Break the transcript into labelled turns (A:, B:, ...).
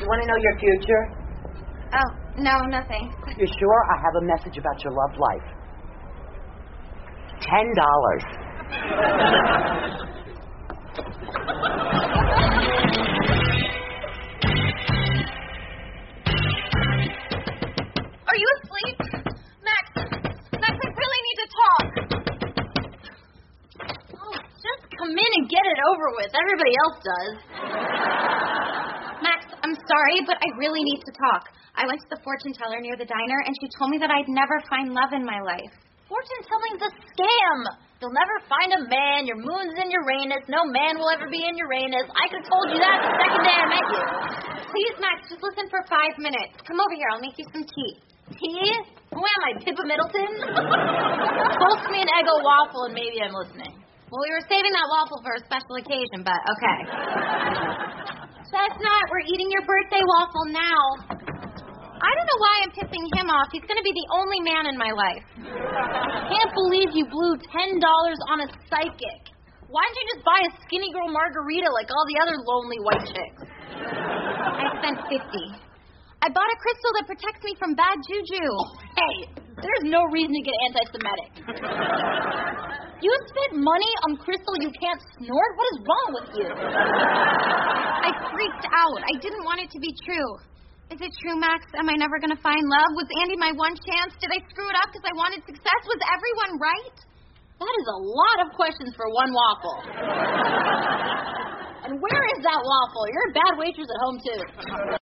A: want to know your future?
B: Oh, no, nothing.
A: You're sure? I have a message about your love life. $10.
B: Are you asleep? Max, I really need to talk.
C: Oh, just come in and get it over with. Everybody else does.
B: Max, I'm sorry, but I really need to talk. I went to the fortune teller near the diner, and she told me that I'd never find love in my life.
C: Fortune telling's a scam. You'll never find a man. Your moon's in Uranus. No man will ever be in Uranus. I could have told you that the second day I met you.
B: Please, Max, just listen for 5 minutes. Come over here. I'll make you some tea.
C: Tea? Who am I, Pippa Middleton? Toast me an Eggo waffle and maybe I'm listening.
B: Well, we were saving that waffle for a special occasion, but okay. Chestnut, we're eating your birthday waffle now. I don't know why I'm pissing him off. He's going to be the only man in my life.
C: I can't believe you blew $10 on a psychic. Why didn't you just buy a skinny girl margarita like all the other lonely white chicks?
B: I spent $50. I bought a crystal that protects me from bad juju.
C: Hey, there's no reason to get anti-Semitic. You spent money on crystal you can't snort? What is wrong with you?
B: I freaked out. I didn't want it to be true. Is it true, Max? Am I never going to find love? Was Andy my one chance? Did I screw it up because I wanted success? Was everyone right?
C: That is a lot of questions for one waffle. And where is that waffle? You're a bad waitress at home, too.